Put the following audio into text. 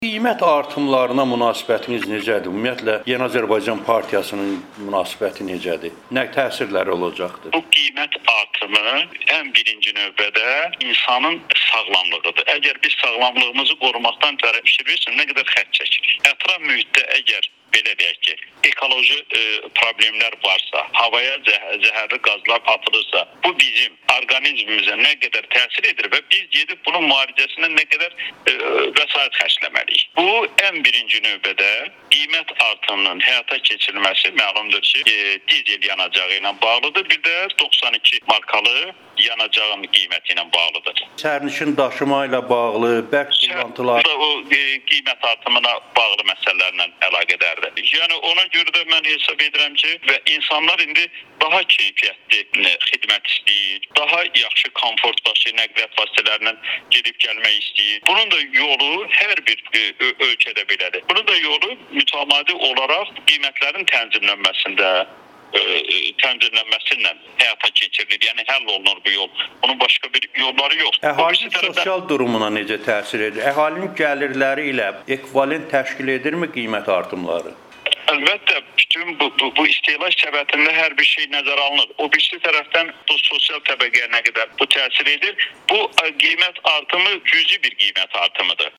Qiymət artımlarına münasibətiniz necədir? Ümumiyyətlə, Yeni Azərbaycan Partiyasının münasibəti necədir? Nə təsirləri olacaqdır? Bu qiymət artımı ən birinci növbədə insanın sağlamlığıdır. Əgər biz sağlamlığımızı qorumaqdan fikirləşsək, nə qədər xətt çəkirik. Ətraf mühitdə əgər belə deyək ki, ekoloji problemlər varsa, havaya zəhərli qazlar atılırsa, bu bizim orqanizmimizə nə qədər təsir edir və biz gedib bunun müalicəsinə nə qədər vəsait xərcləməliyik. Bu ən birinci növbədə qiymət artımının həyata keçirilməsi məlumdur ki, dizel yanacağı ilə bağlıdır. Bir də 92 markalı yanacağın qiyməti ilə bağlıdır. Sərnişin daşıma ilə bağlı, bərk tullantılar. O qiymət artımına bağlı məsələlərlə əlaqədardır. Yəni ona görə də mən hesab edirəm ki, və insanlar indi daha keyfiyyətli xidmət istəyir, daha yaxşı komfort daşıyan nəqliyyat vasitələrindən gedib gəlmək istəyir. Bunun da yolu hər bir ölkədə belədir. Bunun da yolu mütəmadi olaraq qiymətlərin tənzimlənməsində tənzimlənməsindən həyata keçirilir. Yəni həll olunur bu yol. Bunun başqa bir yolları yoxdur. Əhalinin sosial durumuna necə təsir edir? Əhalinin gəlirləri ilə ekvivalent təşkil edirmi qiymət artımları? Əlbəttə, bütün bu istehlak səbətində hər bir şey nəzərə alınır. O birisi tərəfdən bu sosial təbəqəyə nə qədər bu təsir edir? Bu qiymət artımı cüzi bir qiymət artımıdır.